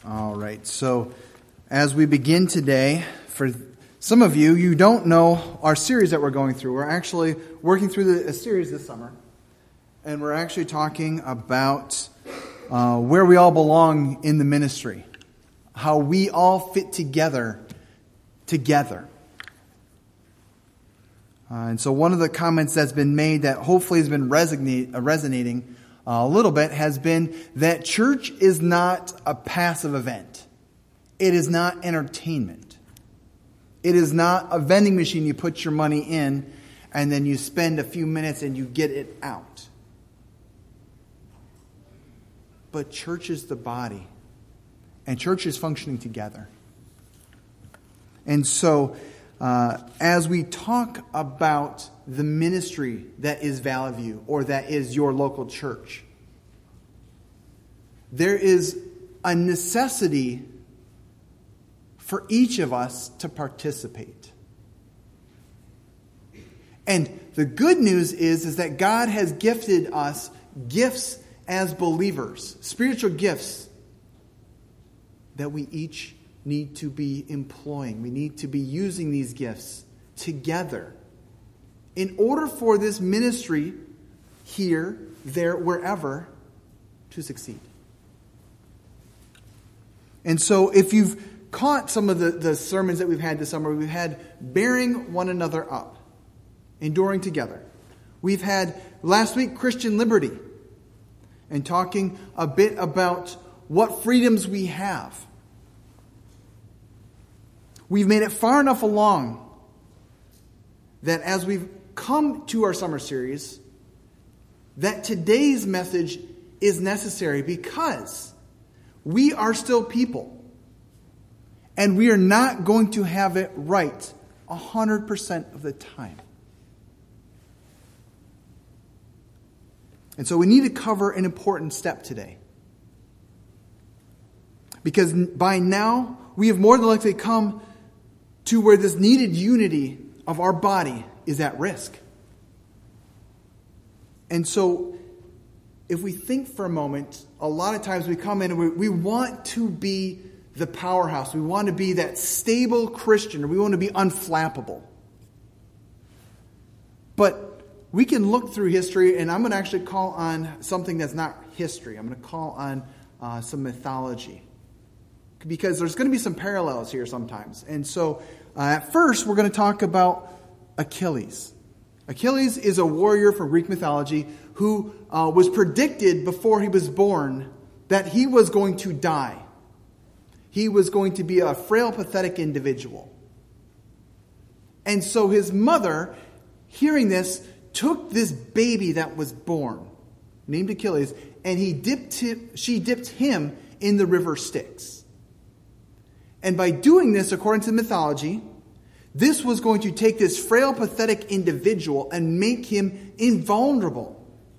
All right, so as we begin today, for some of you, you don't know our series that we're going through. We're actually working through a series this summer, and we're actually talking about where we all belong in the ministry, how we all fit together. And so one of the comments that's been made that hopefully has been resonating a little bit has been that church is not a passive event. It is not entertainment. It is not a vending machine you put your money in and then you spend a few minutes and you get it out. But church is the body. And church is functioning together. And so, as we talk about the ministry that is Valley View or that is your local church, there is a necessity for each of us to participate. And the good news is that God has gifted us gifts as believers, spiritual gifts that we each need to be employing. We need to be using these gifts together in order for this ministry here, there, wherever to succeed. And so if you've caught some of the sermons that we've had this summer, we've had bearing one another up, enduring together. We've had last week Christian liberty and talking a bit about what freedoms we have. We've made it far enough along that as we've come to our summer series, that today's message is necessary because we are still people. And we are not going to have it right 100% of the time. And so we need to cover an important step today. Because by now, we have more than likely come to where this needed unity of our body is at risk. And so, if we think for a moment, a lot of times we come in and we want to be the powerhouse. We want to be that stable Christian, or we want to be unflappable. But we can look through history, and I'm going to actually call on something that's not history. I'm going to call on some mythology. Because there's going to be some parallels here sometimes. And so, at first, we're going to talk about Achilles. Achilles is a warrior from Greek mythology who was predicted before he was born that he was going to die. He was going to be a frail, pathetic individual. And so his mother, hearing this, took this baby that was born, named Achilles, and she dipped him in the river Styx. And by doing this, according to mythology, this was going to take this frail, pathetic individual and make him invulnerable.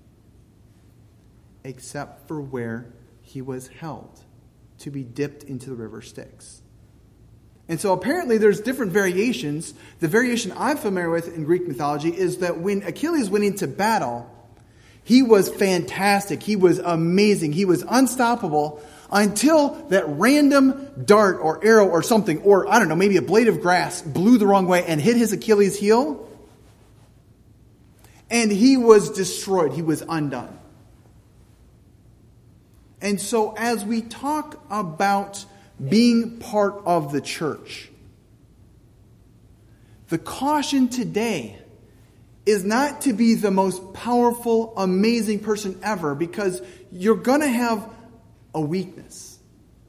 Except for where he was held, to be dipped into the river Styx. And so apparently there's different variations. The variation I'm familiar with in Greek mythology is that when Achilles went into battle, he was fantastic. He was amazing. He was unstoppable until that random dart or arrow or something, or I don't know, maybe a blade of grass blew the wrong way and hit his Achilles heel. And he was destroyed. He was undone. And so as we talk about being part of the church, the caution today is not to be the most powerful, amazing person ever, because you're going to have a weakness.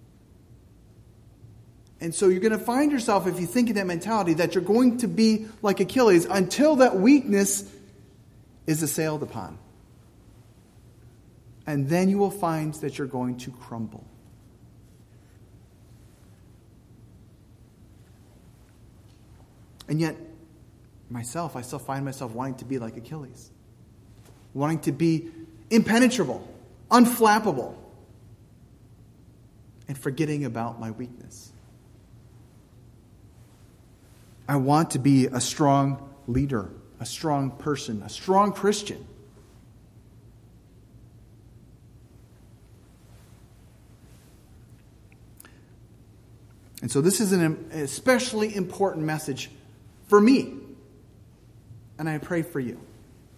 And so you're going to find yourself, if you think in that mentality, that you're going to be like Achilles until that weakness is assailed upon. And then you will find that you're going to crumble. And yet, myself, I still find myself wanting to be like Achilles. Wanting to be impenetrable, unflappable, and forgetting about my weakness. I want to be a strong leader, a strong person, a strong Christian. And so this is an especially important message for me. And I pray for you.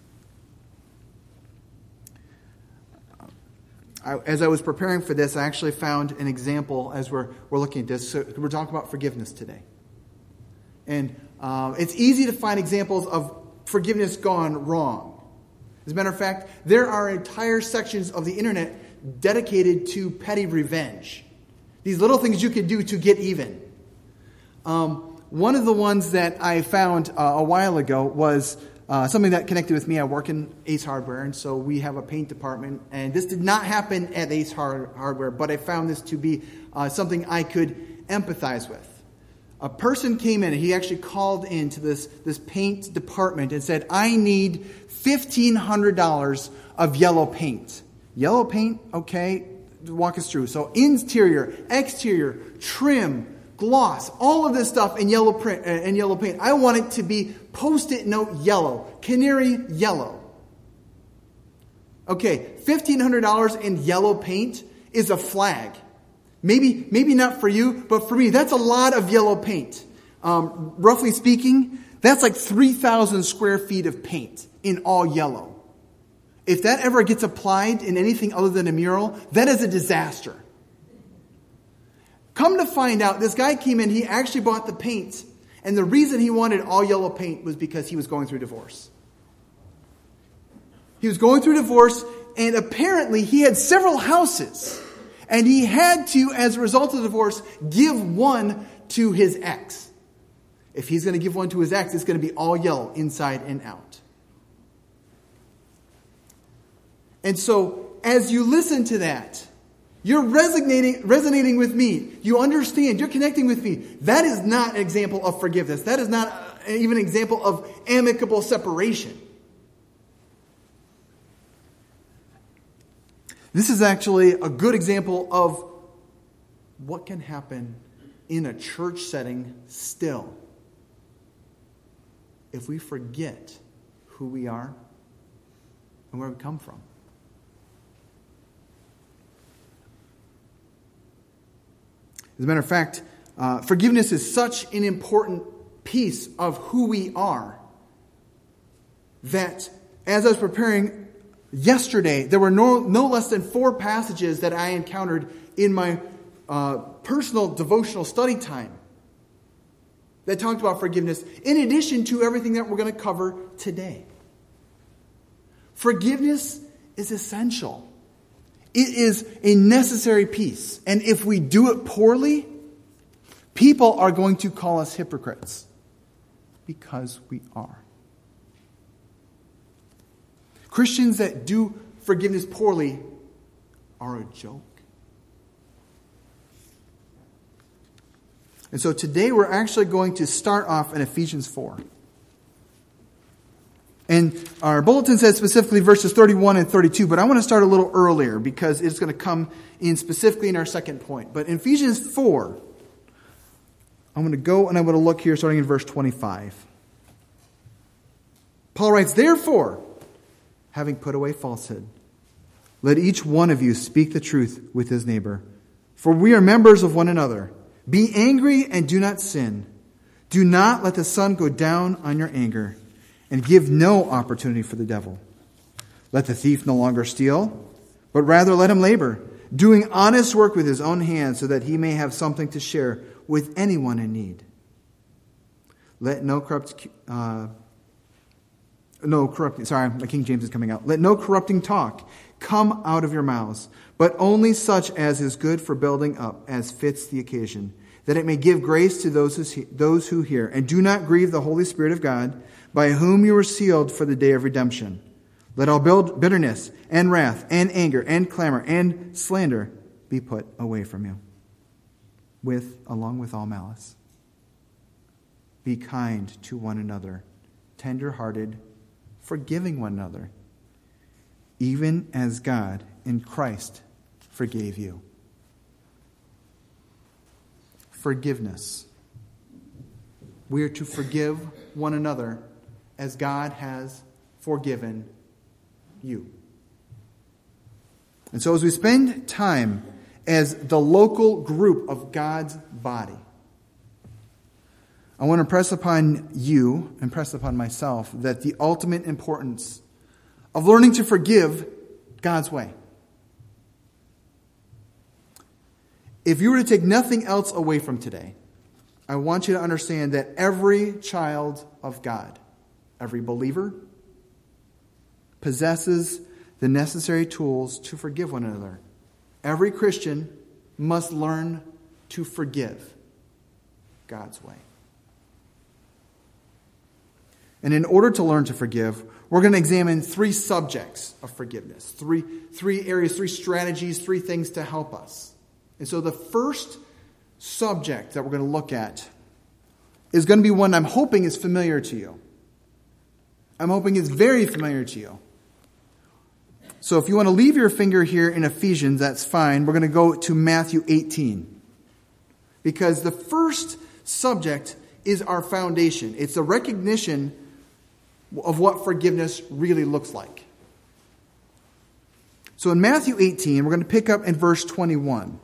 As I was preparing for this, I actually found an example as we're looking at this. So we're talking about forgiveness today. And it's easy to find examples of forgiveness gone wrong. As a matter of fact, there are entire sections of the internet dedicated to petty revenge. These little things you can do to get even. One of the ones that I found a while ago was something that connected with me. I work in Ace Hardware, and so we have a paint department. And this did not happen at Ace Hardware, but I found this to be something I could empathize with. A person came in, and he actually called into this paint department and said, I need $1,500 of yellow paint. Yellow paint, okay, walk us through. So interior, exterior, trim, gloss, all of this stuff in yellow print and yellow paint. I want it to be Post-it note yellow, canary yellow. Okay, $1,500 in yellow paint is a flag. Maybe not for you, but for me, that's a lot of yellow paint. Roughly speaking, that's like 3,000 square feet of paint in all yellow. If that ever gets applied in anything other than a mural, that is a disaster. Come to find out, this guy came in, he actually bought the paint, and the reason he wanted all yellow paint was because he was going through divorce. He was going through divorce, and apparently he had several houses. And he had to, as a result of the divorce, give one to his ex. If he's going to give one to his ex, it's going to be all yellow, inside and out. And so, as you listen to that, you're resonating with me. You understand. You're connecting with me. That is not an example of forgiveness. That is not even an example of amicable separation. This is actually a good example of what can happen in a church setting still if we forget who we are and where we come from. As a matter of fact, forgiveness is such an important piece of who we are that as I was preparing yesterday, there were no less than 4 passages that I encountered in my personal devotional study time that talked about forgiveness, in addition to everything that we're going to cover today. Forgiveness is essential. It is a necessary piece. And if we do it poorly, people are going to call us hypocrites. Because we are. Christians that do forgiveness poorly are a joke. And so today we're actually going to start off in Ephesians 4. And our bulletin says specifically verses 31 and 32, but I want to start a little earlier because it's going to come in specifically in our second point. But in Ephesians 4, I'm going to go and I'm going to look here starting in verse 25. Paul writes, therefore, having put away falsehood, let each one of you speak the truth with his neighbor. For we are members of one another. Be angry and do not sin. Do not let the sun go down on your anger, and give no opportunity for the devil. Let the thief no longer steal, but rather let him labor, doing honest work with his own hands, so that he may have something to share with anyone in need. Let no corrupting, my King James is coming out. Let no corrupting talk come out of your mouths, but only such as is good for building up, as fits the occasion, that it may give grace to those who hear. And do not grieve the Holy Spirit of God, by whom you were sealed for the day of redemption. Let all bitterness and wrath and anger and clamor and slander be put away from you, along with all malice. Be kind to one another, tender-hearted, forgiving one another, even as God in Christ forgave you. Forgiveness. We are to forgive one another as God has forgiven you. And so as we spend time as the local group of God's body, I want to impress upon myself, that the ultimate importance of learning to forgive God's way. If you were to take nothing else away from today, I want you to understand that every child of God, every believer, possesses the necessary tools to forgive one another. Every Christian must learn to forgive God's way. And in order to learn to forgive, we're going to examine three subjects of forgiveness. Three areas, three strategies, three things to help us. And so the first subject that we're going to look at is going to be one I'm hoping is familiar to you. I'm hoping it's very familiar to you. So if you want to leave your finger here in Ephesians, that's fine. We're going to go to Matthew 18. Because the first subject is our foundation. It's the recognition of what forgiveness really looks like. So in Matthew 18, we're going to pick up in verse 21.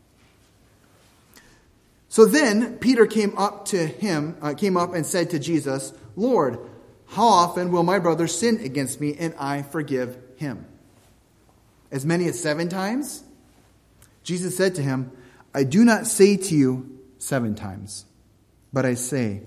So then Peter came up and said to Jesus, Lord, how often will my brother sin against me and I forgive him? As many as 7 times? Jesus said to him, I do not say to you 7 times, but I say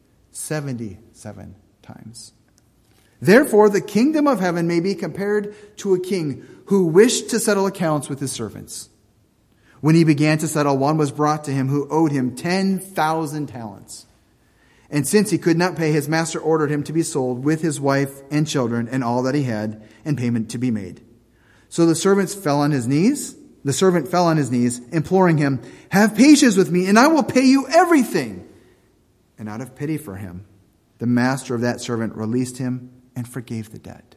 77 times. Therefore, the kingdom of heaven may be compared to a king who wished to settle accounts with his servants. When he began to settle, one was brought to him who owed him 10,000 talents. And since he could not pay, his master ordered him to be sold with his wife and children and all that he had, and payment to be made. So the servant fell on his knees, imploring him, have patience with me, and I will pay you everything. And out of pity for him, the master of that servant released him and forgave the debt.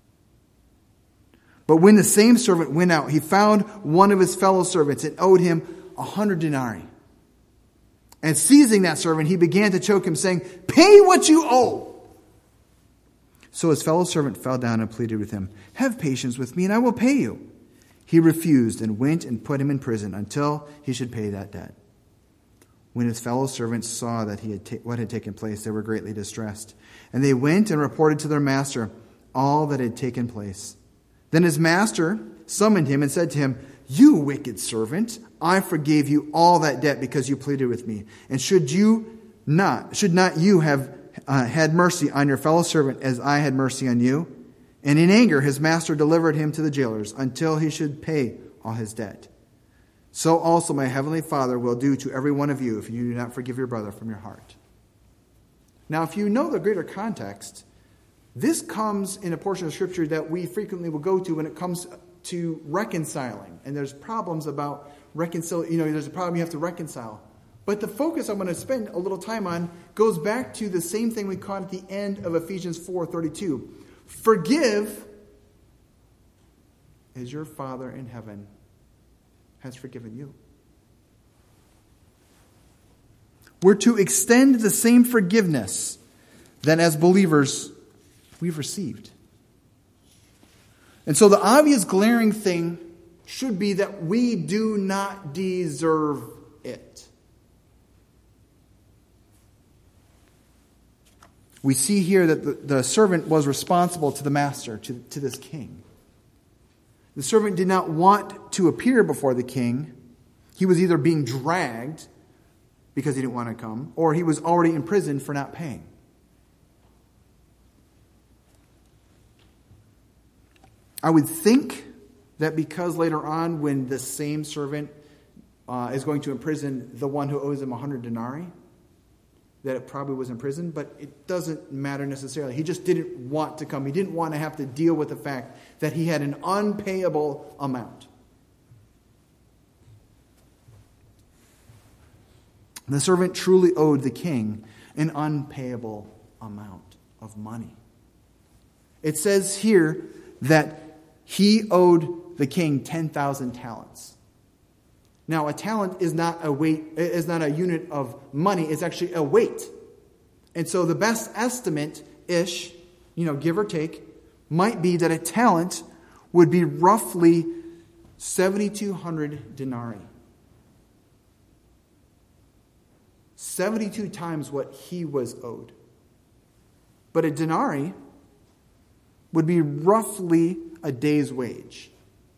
But when the same servant went out, he found one of his fellow servants and owed him 100 denarii. And seizing that servant, he began to choke him, saying, pay what you owe. So his fellow servant fell down and pleaded with him, have patience with me and I will pay you. He refused and went and put him in prison until he should pay that debt. When his fellow servants saw that what had taken place, they were greatly distressed. And they went and reported to their master all that had taken place. Then his master summoned him and said to him, you wicked servant, I forgave you all that debt because you pleaded with me. And should not you have had mercy on your fellow servant as I had mercy on you? And in anger his master delivered him to the jailers until he should pay all his debt. So also my heavenly Father will do to every one of you if you do not forgive your brother from your heart. Now, if you know the greater context, this comes in a portion of Scripture that we frequently will go to when it comes to reconciling. And there's problems about reconciling. There's a problem you have to reconcile. But the focus I'm going to spend a little time on goes back to the same thing we caught at the end of Ephesians 4:32. Forgive as your Father in heaven has forgiven you. We're to extend the same forgiveness that as believers we've received. And so the obvious glaring thing should be that we do not deserve it. We see here that the servant was responsible to the master, to this king. The servant did not want to appear before the king. He was either being dragged because he didn't want to come, or he was already in prison for not paying. I would think that because later on, when the same servant is going to imprison the one who owes him 100 denarii, that it probably was in prison, but it doesn't matter necessarily. He just didn't want to come. He didn't want to have to deal with the fact that he had an unpayable amount. The servant truly owed the king an unpayable amount of money. It says here that he owed the king 10,000 talents. Now, a talent is not a unit of money. It's actually a weight. And so the best estimate-ish, give or take, might be that a talent would be roughly 7,200 denarii. 72 times what he was owed. But a denarii would be roughly a day's wage.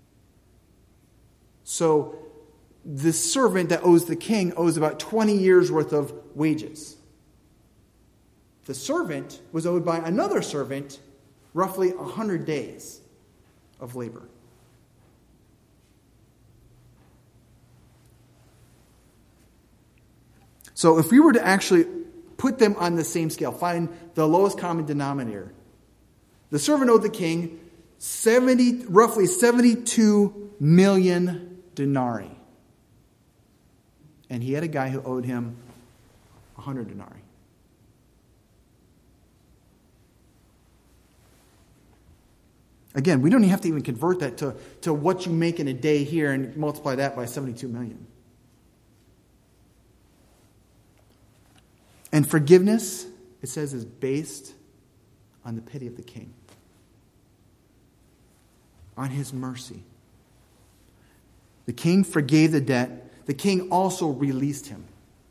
So the servant that owes the king owes about 20 years worth of wages. The servant was owed by another servant roughly 100 days of labor. So if we were to actually put them on the same scale, find the lowest common denominator, the servant owed the king roughly 72 million denarii. And he had a guy who owed him 100 denarii. Again, we don't even have to even convert that to what you make in a day here and multiply that by 72 million. And forgiveness, it says, is based on the pity of the king, on his mercy. The king forgave the debt. The king also released him.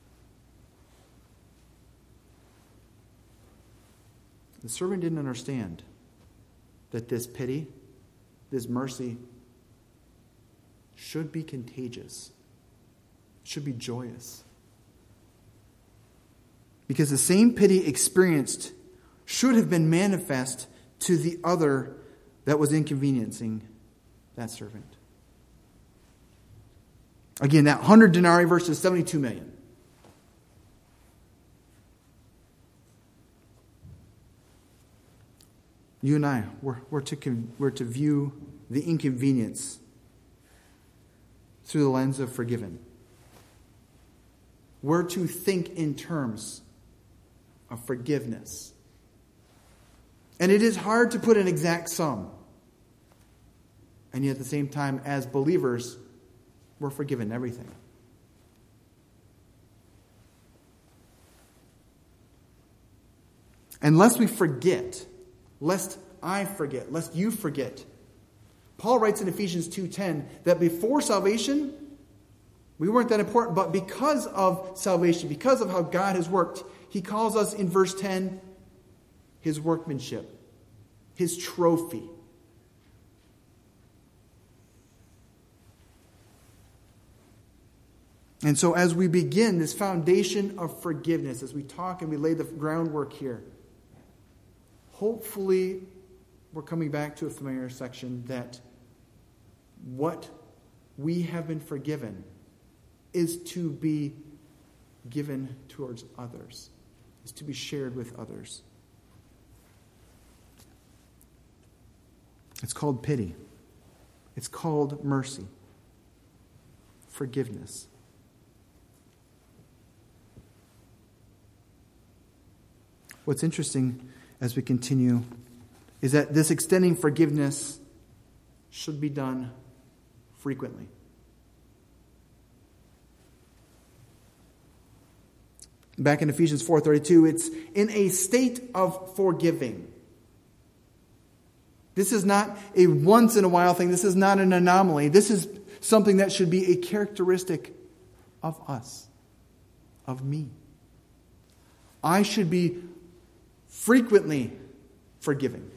The servant didn't understand that this pity, this mercy, should be contagious, should be joyous. Because the same pity experienced should have been manifest to the other that was inconveniencing that servant. Again, that 100 denarii versus 72 million. You and I, we're to view the inconvenience through the lens of forgiven. We're to think in terms of forgiveness. And it is hard to put an exact sum. And yet at the same time, as believers, we're forgiven everything. Unless we forget, lest I forget, lest you forget. Paul writes in Ephesians 2:10 that before salvation, we weren't that important, but because of salvation, because of how God has worked, he calls us in verse 10 his workmanship, his trophy. And so as we begin this foundation of forgiveness, as we talk and we lay the groundwork here, hopefully we're coming back to a familiar section that what we have been forgiven is to be given towards others, is to be shared with others. It's called pity. It's called mercy. Forgiveness. What's interesting as we continue is that this extending forgiveness should be done frequently. Back in Ephesians 4:32, it's in a state of forgiving. This is not a once-in-a-while thing. This is not an anomaly. This is something that should be a characteristic of us, of me. I should be frequently forgiving.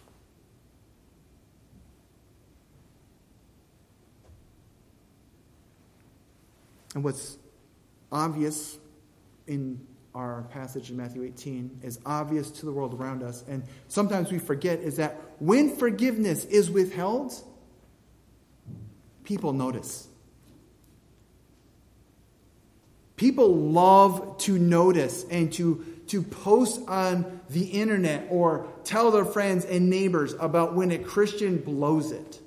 And what's obvious in our passage in Matthew 18 is obvious to the world around us, and sometimes we forget, is that when forgiveness is withheld, people notice. People love to notice and to post on the internet or tell their friends and neighbors about when a Christian blows it.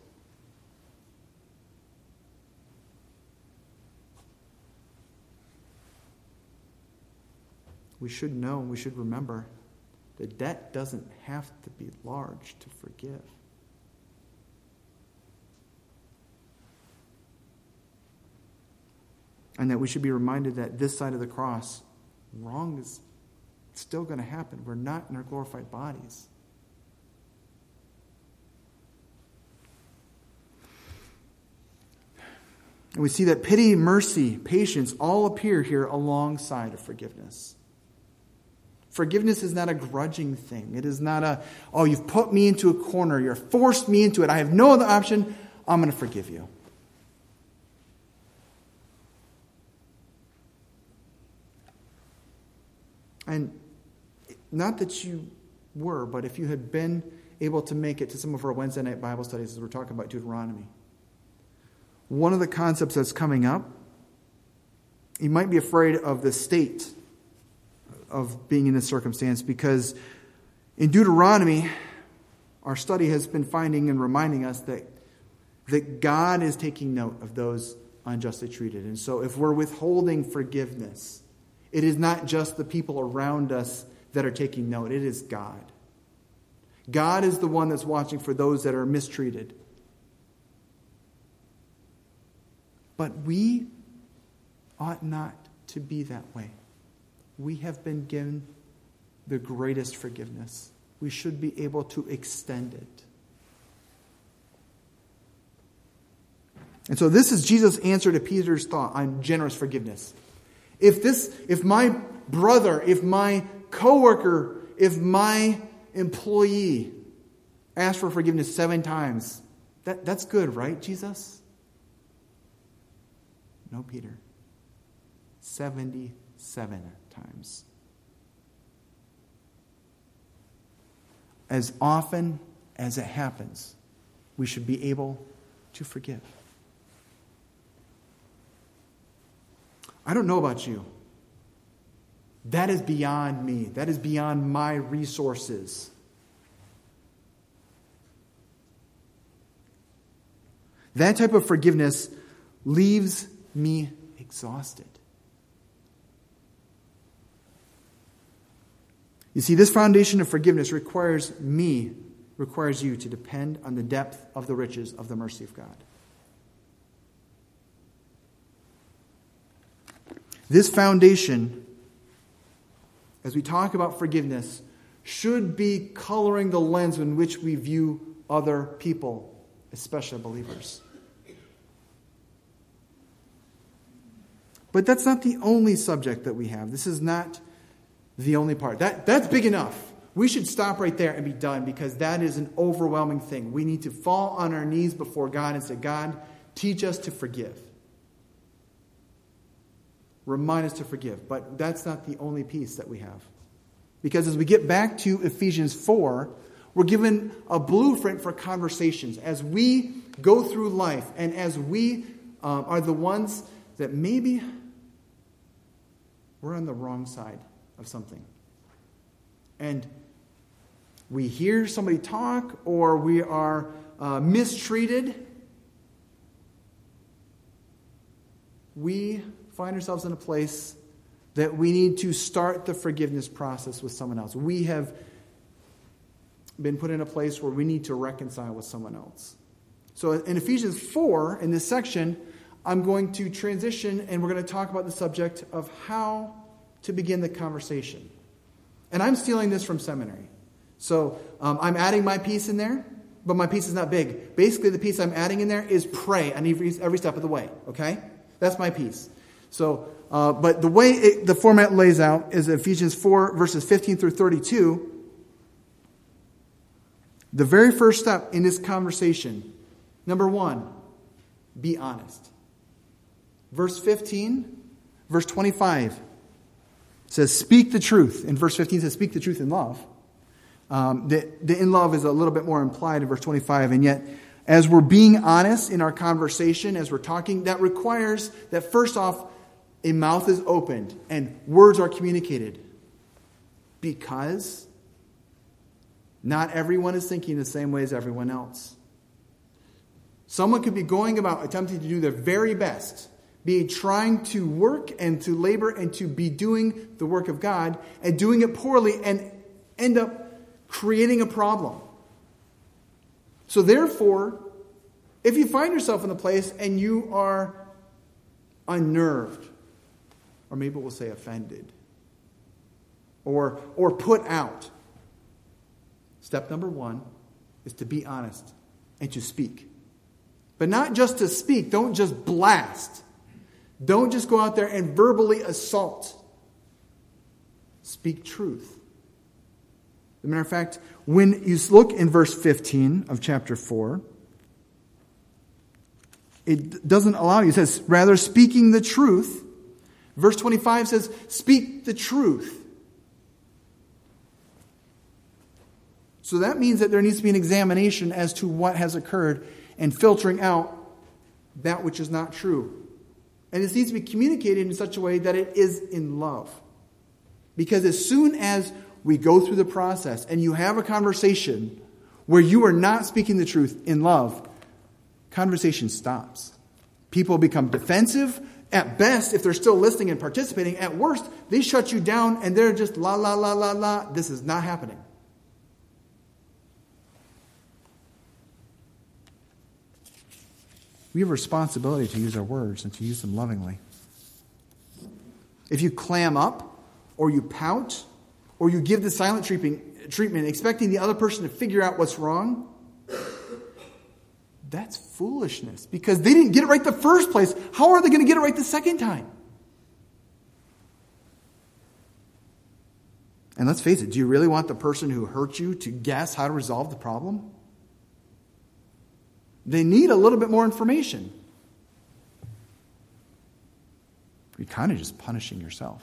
We should know, we should remember, the debt doesn't have to be large to forgive. And that we should be reminded that this side of the cross, wrong is still going to happen. We're not in our glorified bodies. And we see that pity, mercy, patience all appear here alongside of forgiveness. Forgiveness is not a grudging thing. It is not a, oh, you've put me into a corner. You've forced me into it. I have no other option. I'm going to forgive you. And not that you were, but if you had been able to make it to some of our Wednesday night Bible studies as we're talking about Deuteronomy, one of the concepts that's coming up, you might be afraid of the state of being in this circumstance, because in Deuteronomy, our study has been finding and reminding us that God is taking note of those unjustly treated. And so if we're withholding forgiveness, it is not just the people around us that are taking note. It is God. God is the one that's watching for those that are mistreated. But we ought not to be that way. We have been given the greatest forgiveness. We should be able to extend it. And so this is Jesus' answer to Peter's thought on generous forgiveness. If my brother, if my coworker, if my employee asks for forgiveness 7 times, that's good, right, Jesus? No, Peter. 77 times. As often as it happens, we should be able to forgive. I don't know about you. That is beyond me. That is beyond my resources. That type of forgiveness leaves me exhausted. You see, this foundation of forgiveness requires you to depend on the depth of the riches of the mercy of God. This foundation, as we talk about forgiveness, should be coloring the lens in which we view other people, especially believers. But that's not the only subject that we have. This is not the only part. That's big enough. We should stop right there and be done, because that is an overwhelming thing. We need to fall on our knees before God and say, God, teach us to forgive. Remind us to forgive. But that's not the only piece that we have. Because as we get back to Ephesians 4, we're given a blueprint for conversations. As we go through life and as we are the ones that maybe we're on the wrong side of something. And we hear somebody talk, or we are mistreated. We find ourselves in a place that we need to start the forgiveness process with someone else. We have been put in a place where we need to reconcile with someone else. So in Ephesians 4, in this section, I'm going to transition and we're going to talk about the subject of how to begin the conversation. And I'm stealing this from seminary. So I'm adding my piece in there, but my piece is not big. Basically, the piece I'm adding in there is pray on every step of the way. Okay? That's my piece. So, but the way the format lays out is Ephesians 4, verses 15 through 32. The very first step in this conversation, number 1, be honest. Verse 15, verse 25 says, speak the truth. In verse 15 it says, speak the truth in love. The in love is a little bit more implied in verse 25, and yet as we're being honest in our conversation, as we're talking, that requires that first off, a mouth is opened and words are communicated. Because not everyone is thinking the same way as everyone else. Someone could be going about attempting to do their very best, be trying to work and to labor and to be doing the work of God, and doing it poorly and end up creating a problem. So therefore, if you find yourself in a place and you are unnerved, or maybe we'll say offended, or put out, step number 1 is to be honest and to speak. But not just to speak. Don't just blast. Don't just go out there and verbally assault. Speak truth. As a matter of fact, when you look in verse 15 of chapter 4, it doesn't allow you. It says, rather speaking the truth. Verse 25 says, speak the truth. So that means that there needs to be an examination as to what has occurred and filtering out that which is not true. And this needs to be communicated in such a way that it is in love. Because as soon as we go through the process and you have a conversation where you are not speaking the truth in love, conversation stops. People become defensive. At best, if they're still listening and participating, at worst, they shut you down and they're just la, la, la, la, la. This is not happening. We have a responsibility to use our words and to use them lovingly. If you clam up, or you pout, or you give the silent treatment, expecting the other person to figure out what's wrong, that's foolishness. Because they didn't get it right the first place. How are they going to get it right the second time? And let's face it, do you really want the person who hurt you to guess how to resolve the problem? They need a little bit more information. You're kind of just punishing yourself.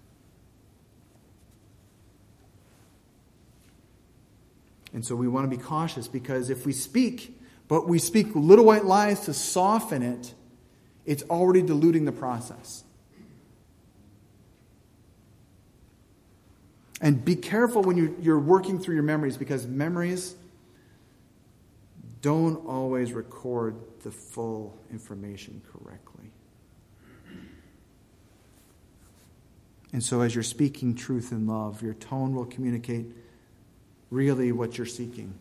And so we want to be cautious, because if we speak, but we speak little white lies to soften it, it's already diluting the process. And be careful when you're working through your memories, because memories don't always record the full information correctly. And so as you're speaking truth in love, your tone will communicate really what you're seeking.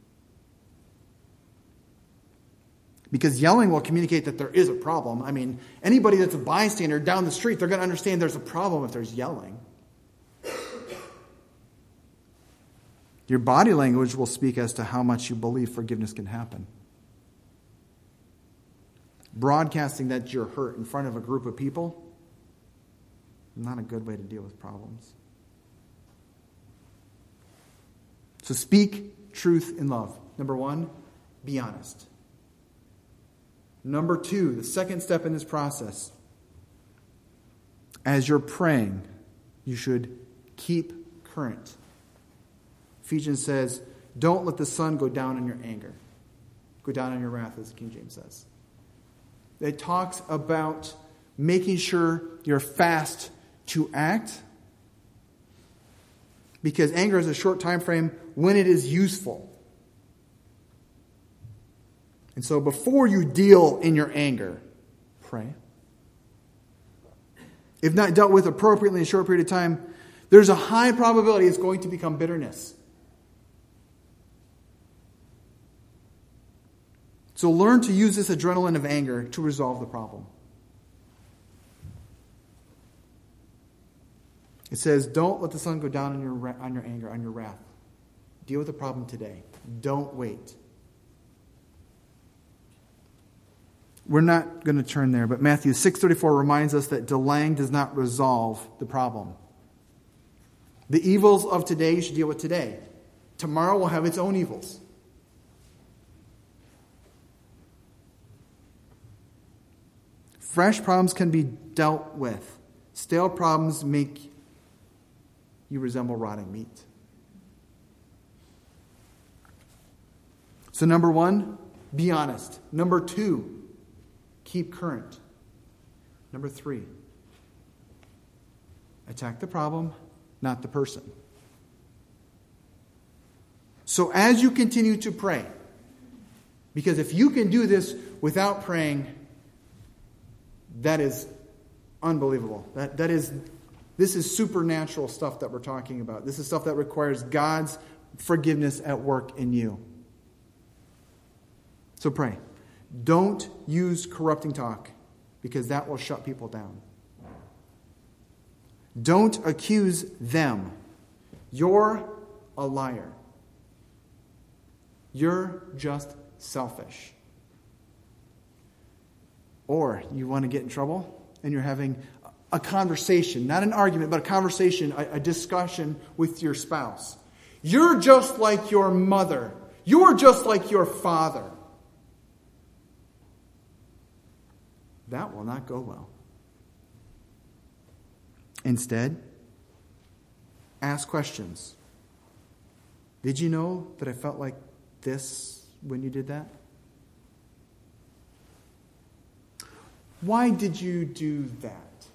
Because yelling will communicate that there is a problem. I mean, anybody that's a bystander down the street, they're going to understand there's a problem if there's yelling. Your body language will speak as to how much you believe forgiveness can happen. Broadcasting that you're hurt in front of a group of people, not a good way to deal with problems. So speak truth in love. Number 1, be honest. Number 2, the second step in this process. As you're praying, you should keep current. Ephesians says, don't let the sun go down in your anger. Go down in your wrath, as King James says. It talks about making sure you're fast to act, because anger is a short time frame when it is useful. And so before you deal in your anger, pray. If not dealt with appropriately in a short period of time, there's a high probability it's going to become bitterness. So learn to use this adrenaline of anger to resolve the problem. It says, don't let the sun go down on your anger, on your wrath. Deal with the problem today. Don't wait. We're not going to turn there, but Matthew 6:34 reminds us that delaying does not resolve the problem. The evils of today you should deal with today. Tomorrow will have its own evils. Fresh problems can be dealt with. Stale problems make you resemble rotting meat. So 1, be honest. 2, keep current. 3, attack the problem, not the person. So as you continue to pray, because if you can do this without praying, that is unbelievable. This is supernatural stuff that we're talking about. This is stuff that requires God's forgiveness at work in you. So pray. Don't use corrupting talk, because that will shut people down. Don't accuse them. You're a liar. You're just selfish. Or you want to get in trouble and you're having a conversation, not an argument, but a conversation, a discussion with your spouse. You're just like your mother. You're just like your father. That will not go well. Instead, ask questions. Did you know that I felt like this when you did that? Why did you do that?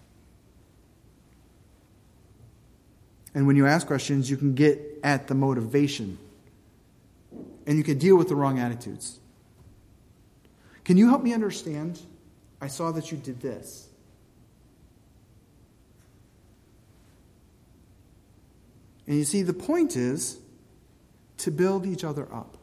And when you ask questions, you can get at the motivation. And you can deal with the wrong attitudes. Can you help me understand? I saw that you did this. And you see, the point is to build each other up.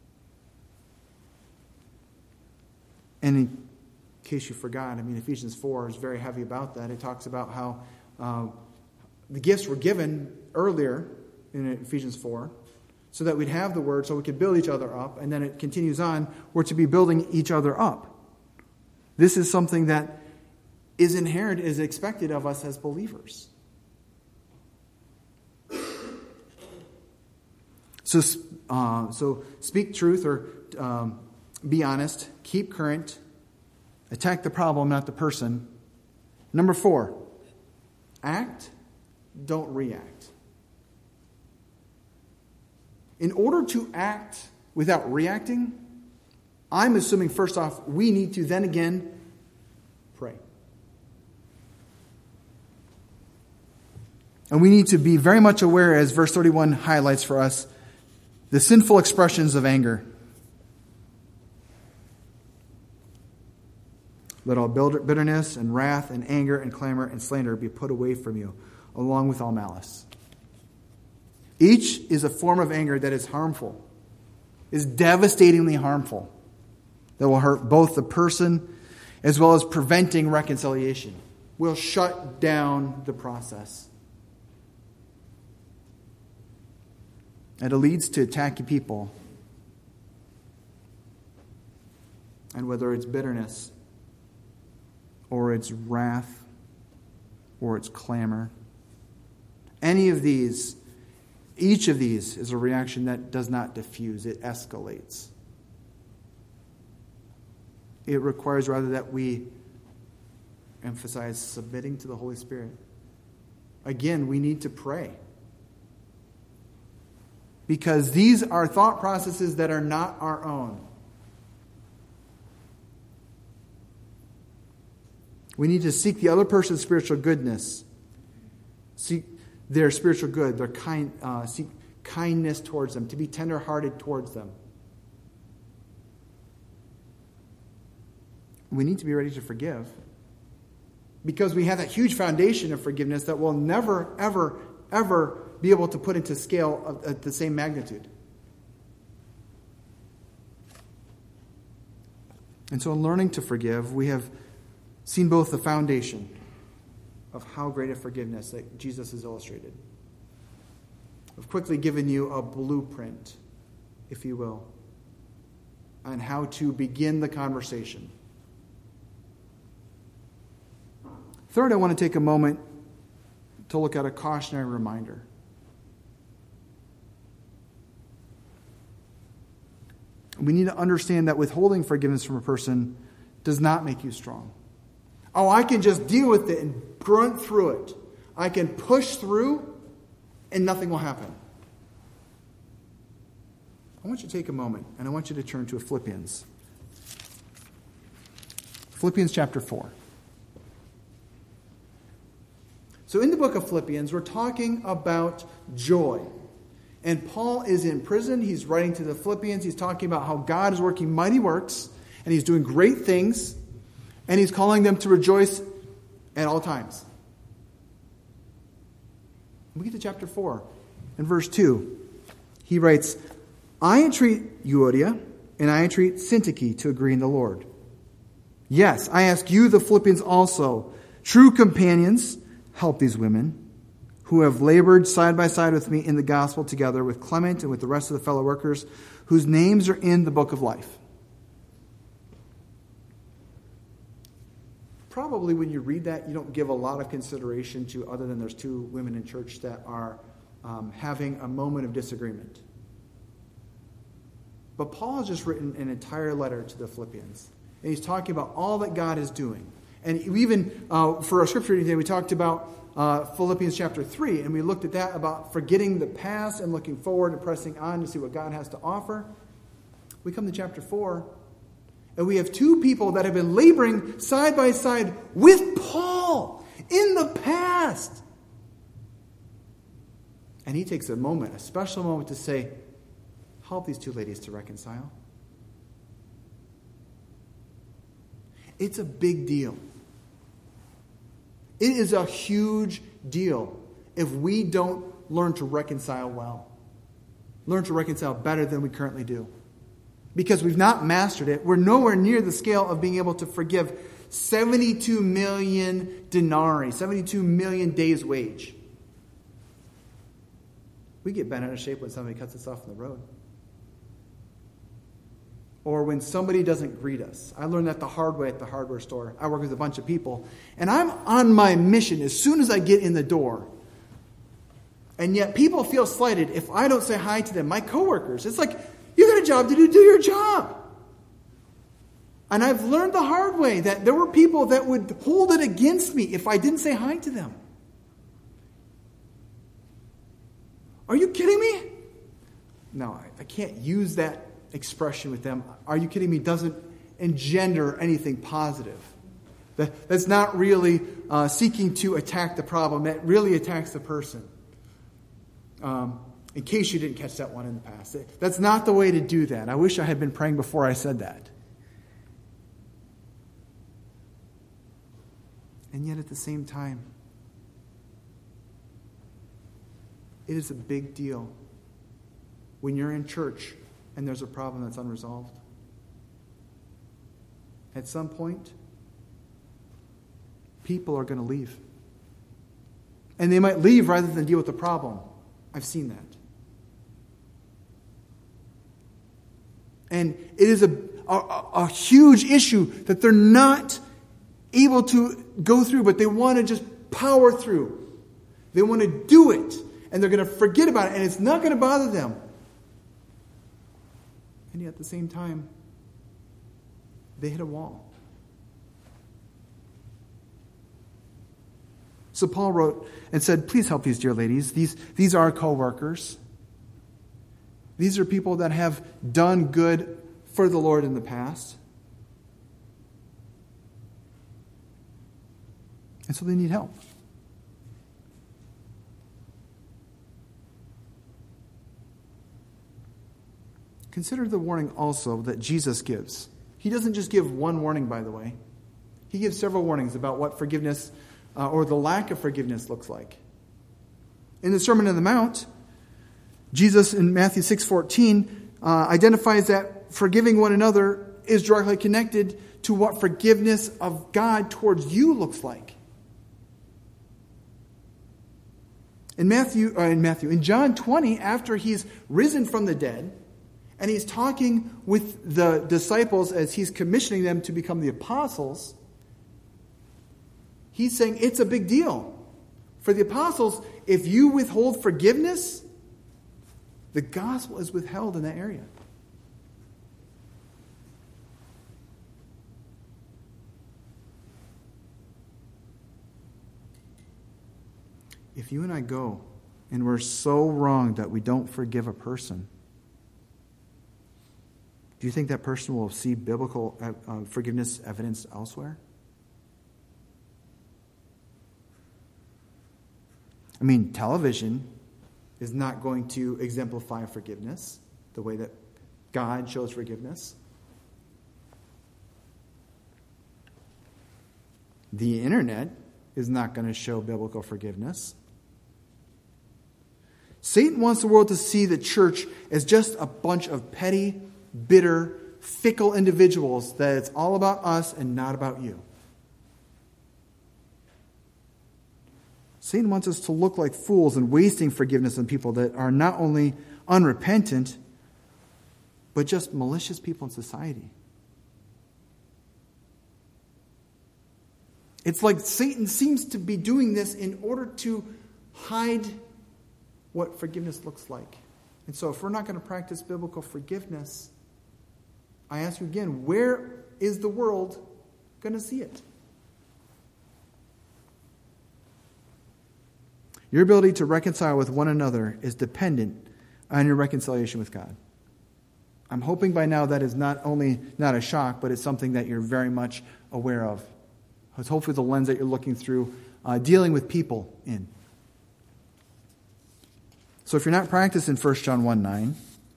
And in case you forgot, Ephesians 4 is very heavy about that. It talks about how the gifts were given earlier in Ephesians 4 so that we'd have the word so we could build each other up. And then it continues on, we're to be building each other up. This is something that is inherent, is expected of us as believers. So speak truth or be honest. Keep current. Attack the problem, not the person. Number 4, act, don't react. In order to act without reacting, I'm assuming first off, we need to then again pray. And we need to be very much aware, as verse 31 highlights for us, the sinful expressions of anger. Let all bitterness and wrath and anger and clamor and slander be put away from you, along with all malice. Each is a form of anger that is harmful, is devastatingly harmful, that will hurt both the person as well as preventing reconciliation, will shut down the process. And it leads to attacking people. And whether it's bitterness, or it's wrath, or it's clamor, any of these, each of these is a reaction that does not diffuse, it escalates. It requires rather that we emphasize submitting to the Holy Spirit. Again, we need to pray. Because these are thought processes that are not our own. We need to seek the other person's spiritual goodness. Seek their spiritual good, seek kindness towards them, to be tender-hearted towards them. We need to be ready to forgive. Because we have that huge foundation of forgiveness that we'll never, ever, ever be able to put into scale at the same magnitude. And so in learning to forgive, we have seen both the foundation of how great a forgiveness that Jesus has illustrated. I've quickly given you a blueprint, if you will, on how to begin the conversation. Third, I want to take a moment to look at a cautionary reminder. We need to understand that withholding forgiveness from a person does not make you strong. Oh, I can just deal with it and grunt through it. I can push through and nothing will happen. I want you to take a moment and I want you to turn to Philippians. Philippians chapter 4. So in the book of Philippians, we're talking about joy. And Paul is in prison. He's writing to the Philippians. He's talking about how God is working mighty works and he's doing great things. And he's calling them to rejoice at all times. We get to chapter 4 and verse 2. He writes, I entreat Euodia and I entreat Syntyche to agree in the Lord. Yes, I ask you, the Philippians also, true companions, help these women who have labored side by side with me in the gospel together with Clement and with the rest of the fellow workers whose names are in the book of life. probably when you read that, you don't give a lot of consideration to other than there's two women in church that are having a moment of disagreement. But Paul has just written an entire letter to the Philippians. And he's talking about all that God is doing. And even for our scripture today, we talked about Philippians chapter 3. And we looked at that about forgetting the past and looking forward and pressing on to see what God has to offer. We come to chapter 4. And we have two people that have been laboring side by side with Paul in the past. And he takes a moment, a special moment to say, help these two ladies to reconcile. It's a big deal. It is a huge deal if we don't learn to reconcile well. Learn to reconcile better than we currently do. Because we've not mastered it. We're nowhere near the scale of being able to forgive 72 million denarii, 72 million days' wage. We get bent out of shape when somebody cuts us off on the road. Or when somebody doesn't greet us. I learned that the hard way at the hardware store. I work with a bunch of people. And I'm on my mission as soon as I get in the door. And yet people feel slighted if I don't say hi to them. My coworkers. It's like, you got a job to do your job. And I've learned the hard way that there were people that would hold it against me if I didn't say hi to them. Are you kidding me? No, I can't use that expression with them. Are you kidding me? Doesn't engender anything positive. That's not really seeking to attack the problem. That really attacks the person. In case you didn't catch that one in the past. That's not the way to do that. I wish I had been praying before I said that. And yet at the same time, it is a big deal when you're in church and there's a problem that's unresolved. At some point, people are going to leave. And they might leave rather than deal with the problem. I've seen that. And it is a huge issue that they're not able to go through, but they want to just power through. They want to do it, and they're going to forget about it, and it's not going to bother them. And yet at the same time, they hit a wall. So Paul wrote and said, please help these dear ladies. These are co-workers. These are people that have done good for the Lord in the past. And so they need help. Consider the warning also that Jesus gives. He doesn't just give one warning, by the way. He gives several warnings about what forgiveness or the lack of forgiveness looks like. In the Sermon on the Mount, Jesus in Matthew 6:14 identifies that forgiving one another is directly connected to what forgiveness of God towards you looks like. In John 20, after he's risen from the dead, and he's talking with the disciples as he's commissioning them to become the apostles, he's saying it's a big deal. For the apostles, if you withhold forgiveness, the gospel is withheld in that area. If you and I go and we're so wrong that we don't forgive a person, do you think that person will see biblical forgiveness evidence elsewhere? I mean, television is not going to exemplify forgiveness the way that God shows forgiveness. The internet is not going to show biblical forgiveness. Satan wants the world to see the church as just a bunch of petty, bitter, fickle individuals, that it's all about us and not about you. Satan wants us to look like fools and wasting forgiveness on people that are not only unrepentant, but just malicious people in society. It's like Satan seems to be doing this in order to hide what forgiveness looks like. And so if we're not going to practice biblical forgiveness, I ask you again, where is the world going to see it? Your ability to reconcile with one another is dependent on your reconciliation with God. I'm hoping by now that is not only not a shock, but it's something that you're very much aware of. It's hopefully the lens that you're looking through, dealing with people in. So if you're not practicing 1 John 1:9,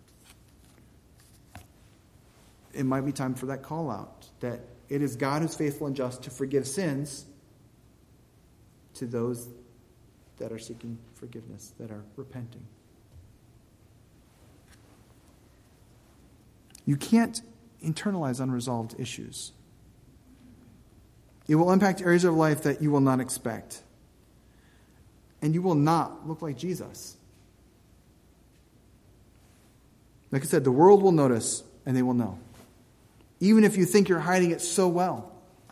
it might be time for that call out, that it is God who's faithful and just to forgive sins to those that are seeking forgiveness, that are repenting. You can't internalize unresolved issues. It will impact areas of life that you will not expect. And you will not look like Jesus. Like I said, the world will notice and they will know. Even if you think you're hiding it so well.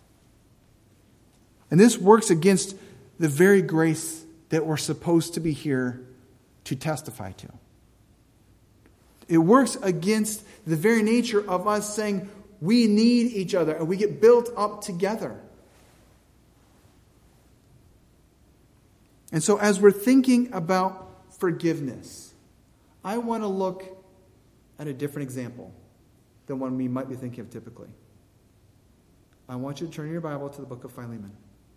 And this works against the very grace that we're supposed to be here to testify to. It works against the very nature of us saying we need each other and we get built up together. And so as we're thinking about forgiveness, I want to look at a different example than one we might be thinking of typically. I want you to turn your Bible to the book of Philemon.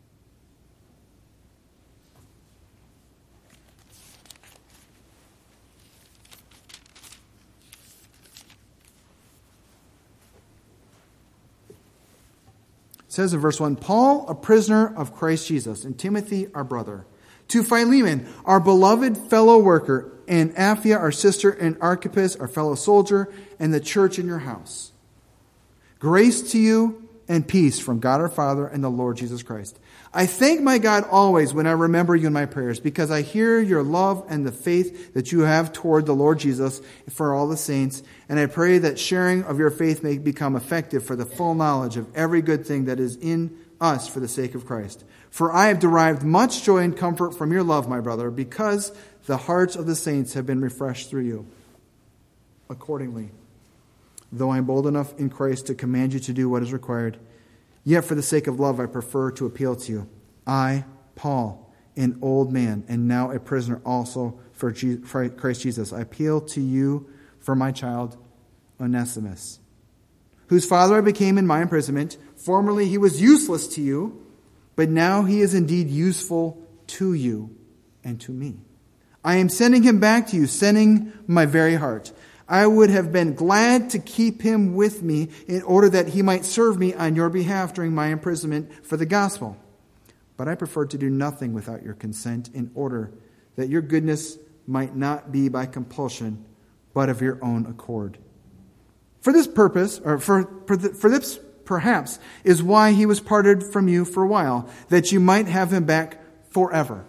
It says in verse 1, Paul, a prisoner of Christ Jesus, and Timothy, our brother, to Philemon, our beloved fellow worker, and Apphia, our sister, and Archippus, our fellow soldier, and the church in your house. Grace to you and peace from God our Father and the Lord Jesus Christ. I thank my God always when I remember you in my prayers, because I hear your love and the faith that you have toward the Lord Jesus for all the saints, and I pray that sharing of your faith may become effective for the full knowledge of every good thing that is in us for the sake of Christ. For I have derived much joy and comfort from your love, my brother, because the hearts of the saints have been refreshed through you. Accordingly, though I am bold enough in Christ to command you to do what is required, yet for the sake of love I prefer to appeal to you. I, Paul, an old man, and now a prisoner also for Christ Jesus, I appeal to you for my child Onesimus, whose father I became in my imprisonment. Formerly he was useless to you, but now he is indeed useful to you and to me. I am sending him back to you, sending my very heart. I would have been glad to keep him with me in order that he might serve me on your behalf during my imprisonment for the gospel. But I preferred to do nothing without your consent in order that your goodness might not be by compulsion, but of your own accord. For this purpose, or for this perhaps, is why he was parted from you for a while, that you might have him back forever.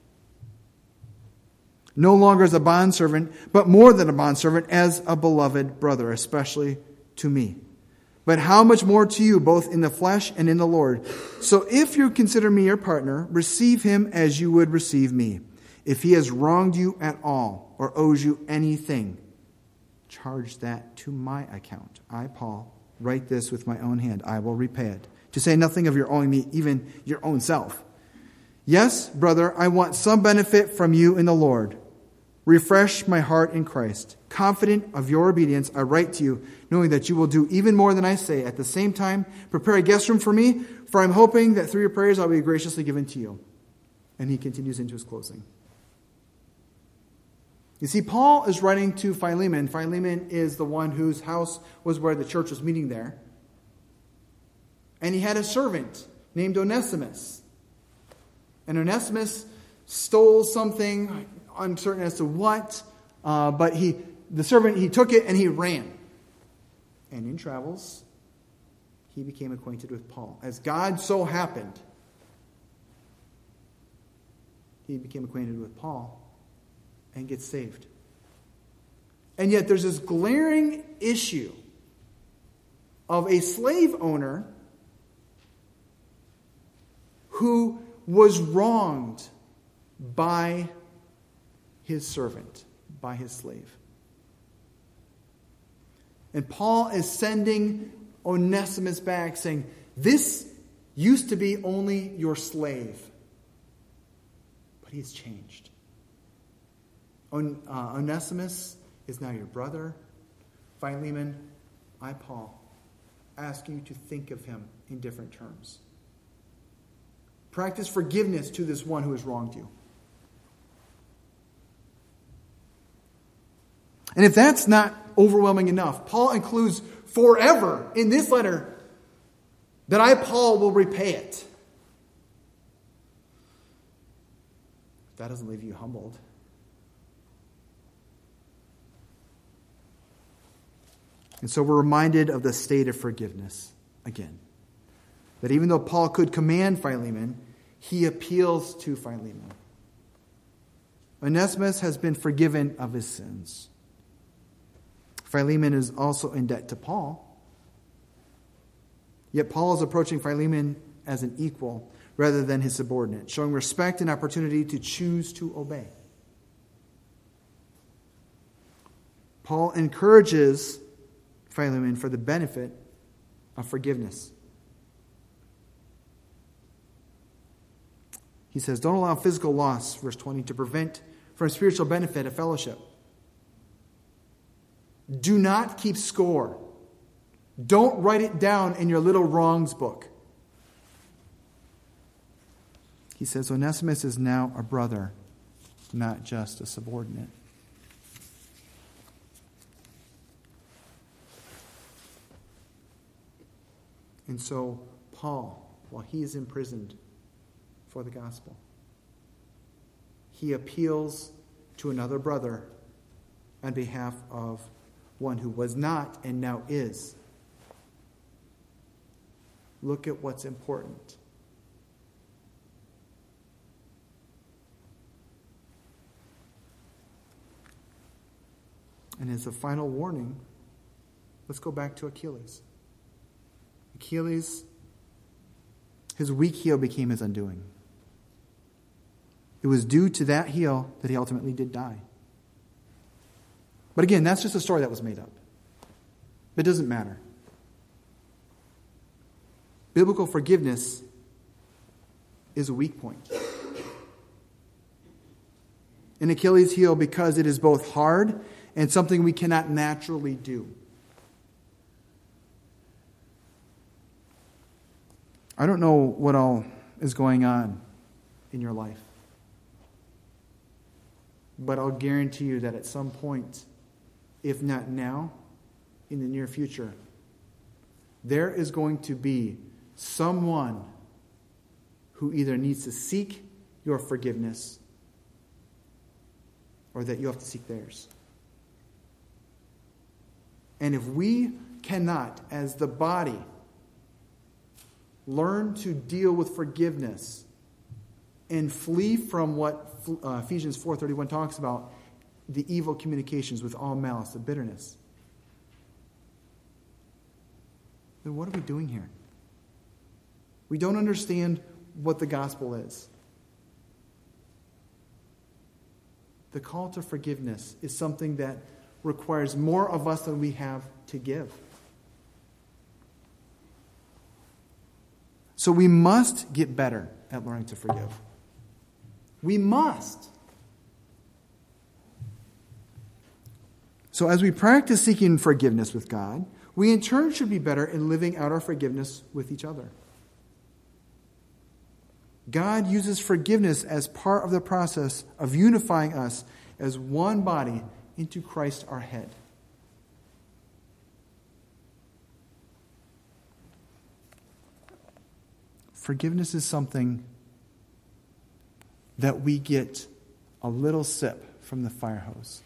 No longer as a bondservant, but more than a bondservant, as a beloved brother, especially to me. But how much more to you, both in the flesh and in the Lord. So if you consider me your partner, receive him as you would receive me. If he has wronged you at all, or owes you anything, charge that to my account. I, Paul, write this with my own hand. I will repay it. To say nothing of your owing me, even your own self. Yes, brother, I want some benefit from you in the Lord. Refresh my heart in Christ. Confident of your obedience, I write to you, knowing that you will do even more than I say. At the same time, prepare a guest room for me, for I'm hoping that through your prayers I'll be graciously given to you. And he continues into his closing. You see, Paul is writing to Philemon. Philemon is the one whose house was where the church was meeting there. And he had a servant named Onesimus. And Onesimus stole something, uncertain as to what, but the servant took it and he ran. And in travels, he became acquainted with Paul. As God so happened, he became acquainted with Paul and gets saved. And yet there's this glaring issue of a slave owner who was wronged by his servant, by his slave. And Paul is sending Onesimus back saying, this used to be only your slave, but he's changed. Onesimus is now your brother. Philemon, I, Paul, ask you to think of him in different terms. Practice forgiveness to this one who has wronged you. And if that's not overwhelming enough, Paul includes forever in this letter that I, Paul, will repay it. That doesn't leave you humbled. And so we're reminded of the state of forgiveness again. That even though Paul could command Philemon, he appeals to Philemon. Onesimus has been forgiven of his sins. Philemon is also in debt to Paul. Yet Paul is approaching Philemon as an equal rather than his subordinate, showing respect and opportunity to choose to obey. Paul encourages Philemon for the benefit of forgiveness. He says, don't allow physical loss, verse 20, to prevent from spiritual benefit of fellowship. Do not keep score. Don't write it down in your little wrongs book. He says, Onesimus is now a brother, not just a subordinate. And so Paul, while he is imprisoned for the gospel, he appeals to another brother on behalf of one who was not and now is. Look at what's important. And as a final warning, let's go back to Achilles. Achilles, his weak heel became his undoing. It was due to that heel that he ultimately did die. But again, that's just a story that was made up. It doesn't matter. Biblical forgiveness is a weak point. In Achilles' heel, because it is both hard and something we cannot naturally do. I don't know what all is going on in your life, but I'll guarantee you that at some point, if not now, in the near future, there is going to be someone who either needs to seek your forgiveness or that you have to seek theirs. And if we cannot, as the body, learn to deal with forgiveness and flee from what Ephesians 4:31 talks about, the evil communications with all malice and bitterness, then what are we doing here? We don't understand what the gospel is. The call to forgiveness is something that requires more of us than we have to give. So we must get better at learning to forgive. We must. So as we practice seeking forgiveness with God, we in turn should be better in living out our forgiveness with each other. God uses forgiveness as part of the process of unifying us as one body into Christ our head. Forgiveness is something that we get a little sip from the fire hose.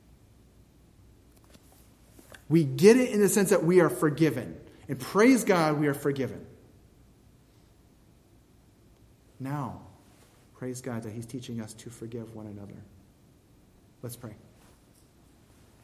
We get it in the sense that we are forgiven. And praise God, we are forgiven. Now, praise God that He's teaching us to forgive one another. Let's pray.